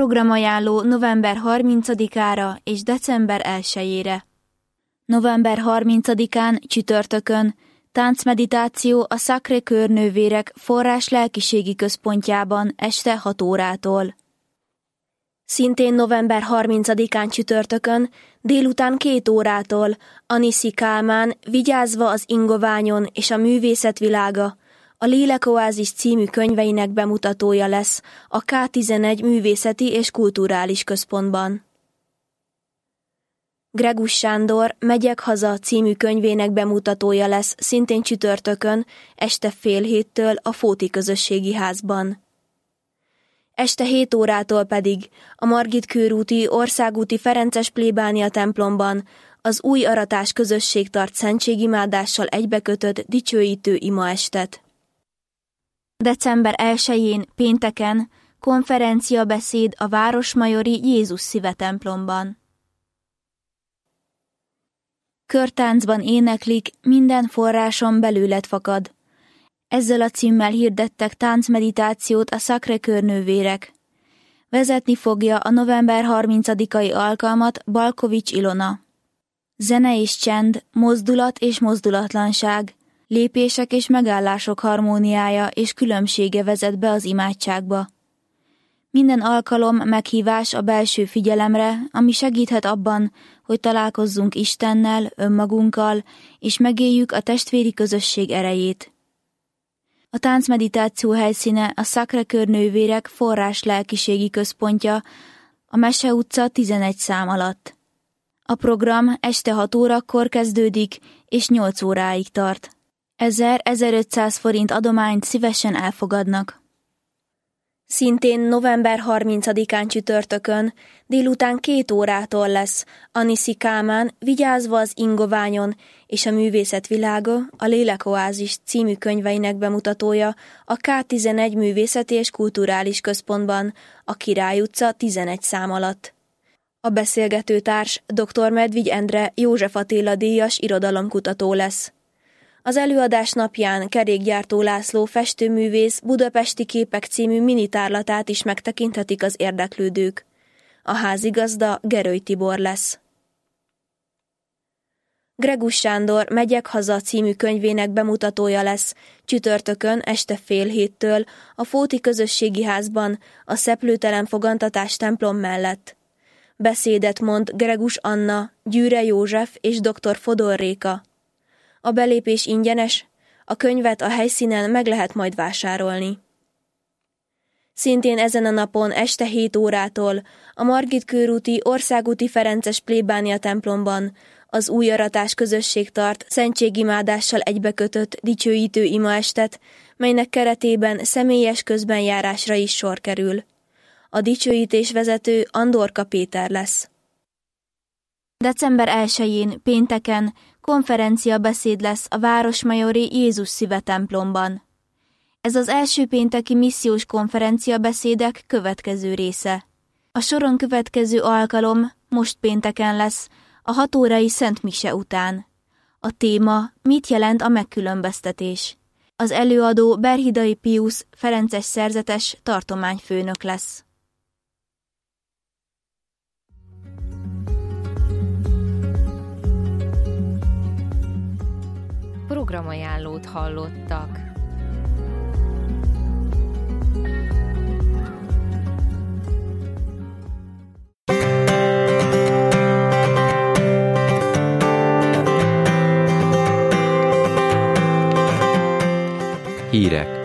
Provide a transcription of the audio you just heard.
Programajánló november 30-ára és december 1-ére. November 30-án csütörtökön táncmeditáció a Sacré-Cœur nővérek forrás lelkiségi központjában este 6 órától. Szintén november 30-án csütörtökön délután 2 órától Aniszi Kálmán Vigyázva az ingoványon és a művészet világa, a Lélekoázis című könyveinek bemutatója lesz a K11 Művészeti és Kulturális Központban. Gregus Sándor Megyek haza című könyvének bemutatója lesz szintén csütörtökön este 6:30 a Fóti Közösségi Házban. Este 7 órától pedig a Margit körúti Országúti Ferences plébánia templomban az Új Aratás közösség tart szentségimádással egybekötött dicsőítő imaestet. December 1-én pénteken konferenciabeszéd a Városmajori Jézus Szíve templomban. Körtáncban éneklik Minden forrásom belőled fakad. Ezzel a címmel hirdettek táncmeditációt a Sacré-Cœur nővérek. Vezetni fogja a november 30-ai alkalmat Balkovics Ilona. Zene és csend, mozdulat és mozdulatlanság, lépések és megállások harmóniája és különbsége vezet be az imádságba. Minden alkalom meghívás a belső figyelemre, ami segíthet abban, hogy találkozzunk Istennel, önmagunkkal, és megéljük a testvéri közösség erejét. A táncmeditáció helyszíne a Sacré-Cœur nővérek forrás lelkiségi központja, a Mese utca 11 szám alatt. A program este 6 órakor kezdődik, és 8 óráig tart. 1000-1500 forint adományt szívesen elfogadnak. Szintén november 30-án csütörtökön délután 2 órától lesz Aniszi Kálmán Vigyázva az ingoványon és a művészet világa, a Lélekoázis című könyveinek bemutatója a K11 Művészeti és Kulturális Központban, a Király utca 11 szám alatt. A beszélgetőtárs dr. Medvigy Endre József Attila díjas irodalomkutató lesz. Az előadás napján Kerékgyártó László festőművész Budapesti képek című minitárlatát is megtekinthetik az érdeklődők. A házigazda Geröly Tibor lesz. Gregus Sándor Megyek haza című könyvének bemutatója lesz csütörtökön este 6:30 a Fóti Közösségi Házban, a Szeplőtelen Fogantatás templom mellett. Beszédet mond Gregus Anna, Gyűre József és dr. Fodor Réka. A belépés ingyenes, a könyvet a helyszínen meg lehet majd vásárolni. Szintén ezen a napon este 7 órától a Margit körúti Országúti Ferences plébánia templomban az Új Aratás közösség tart szentségimádással egybekötött dicsőítő imaestet, melynek keretében személyes közbenjárásra is sor kerül. A dicsőítés vezető Andorka Péter lesz. December 1-én pénteken konferenciabeszéd lesz a Városmajori Jézus Szíve templomban. Ez az első pénteki missziós konferenciabeszédek következő része. A soron következő alkalom most pénteken lesz, a 6 órai Szent Mise után. A téma: mit jelent a megkülönböztetés? Az előadó Berhidai Piusz ferences szerzetes tartományfőnök lesz. Programajánlót hallottak. Hírek.